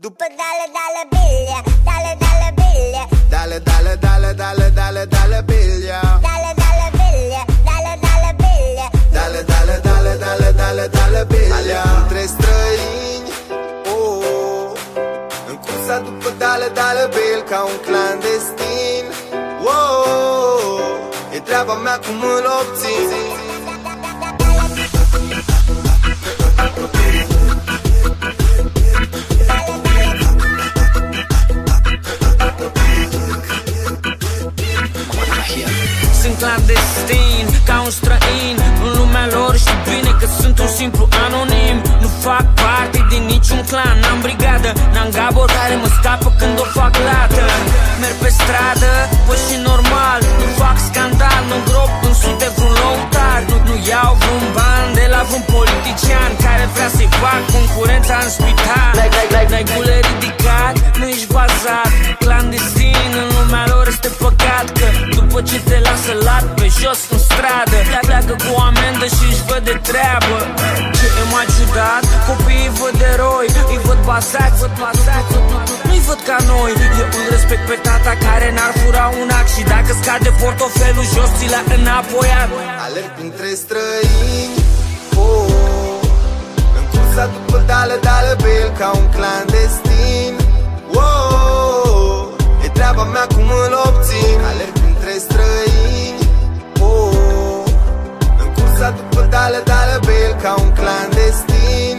După dale, dale, bilia, dale, dale, bilia, dale, dale, dale, dale, dale, dale, bilia, dale, dale, bilia, dale, dale, bilia, dale, dale, dale, dale, dale, dale, bilia. Alerg între străini, în cursa după dale, dale, bil, ca un clandestin. E treaba mea cum îl obțin. Sunt clandestin, ca un străin în lumea lor, știu bine că sunt un simplu anonim. Nu fac parte din niciun clan, n-am brigadă, n-am gabor care mă scapă când o fac lată. Merg pe stradă, păi și normal, nu fac scandal, nu îngrop în sute vreun lăutar. Nu iau vreun ban de la vreun politician care vrea să-i fac concurența în spital. N-ai gule ridicat, nu ești bazat, clandestin în lumea lor este păcat. Că după ce te lasă lat pe jos în stradă, pleacă cu amendă și își văd de treabă. Ce e mai ciudat, copiii văd eroi, îi văd basați, nu-i văd ca noi. Eu îl respect pe tata care n-ar fura un ac, și dacă scade portofelul jos, ți l-a înapoiat. Alerg printre străini, în cursa după dale, dale, bil, ca un clandestin. E treaba mea cum îl obțin. Alerg printre străini, în cursa după dale, dale, bil, ca un clandestin.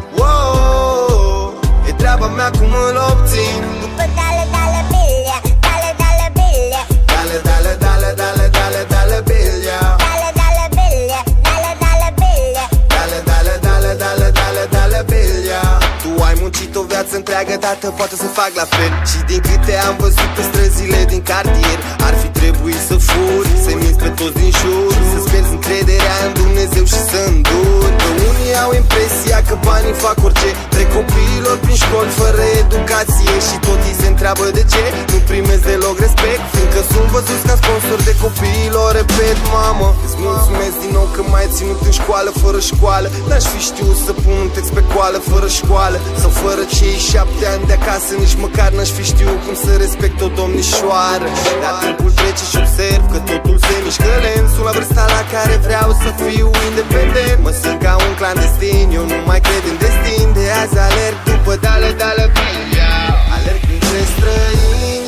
E treaba mea cum îl obțin. după dale, dale, bilia, dale, dale, bilia, Dale, dale, dale, dale, dale, dale, bilia, dale, dale, bilia, dale, dale, bilia, dale, dale, dale, dale, dale, dale, bilia. Tu ai muncit o viață întreagă, tată, poate să fac la fel. Și din câte am văzut pe străzile din cartier, ar fi trebuit să furi, să-i minți pe toți din jur, să-ți pierzi încrederea în Dumnezeu și să înduri. Că unii au impresia că banii fac orice, trec copiilor prin școli fără educație și tot ei se întreabă de ce nu primesc deloc respect, fiindcă sunt văzuți ca sponsor de copiilor. Repet, mamă, îți mulțumesc din nou că m-ai ținut în școală fără școală. N-aș fi știut să pun un text pe coală fără școală, sau fără cei 7 ani de acasă nici măcar n-aș fi știut cum să respect o domnișoară. Dar timpul trece și observ că totul se mișcă lent. Sunt la vârsta la care vreau să fiu independent. Mă simt ca un clandestin, eu nu mai cred în destin. De azi alerg după dale, dale, bilia. Alerg printre străini,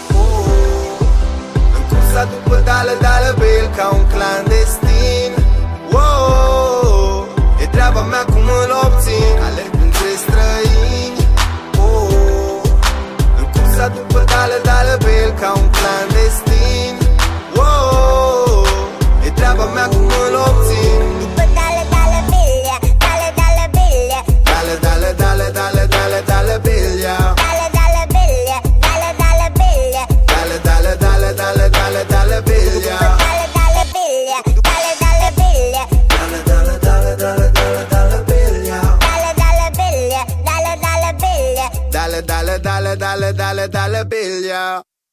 în cursa după dale, dale, bil, ca un clandestin. E treaba mea cum îl obțin. Alerg printre străini, în cursa după dale, dale, bil, ca un clandestin. E treaba mea cum îl obțin. după dale, dale, bilia, dale, dale, bilia, Dale, dale, dale, dale, dale, dale, bilia, dale, dale, bilia, dale, dale, bilia, dale, dale, dale, dale, dale, dale, bilia, dale, dale, bilia, dale, dale, bilia, dale, dale, dale, dale, dale, dale, bilia, dale, dale, bilia, dale, dale, bilia. dale, dale, dale, dale, dale, dale, bilia.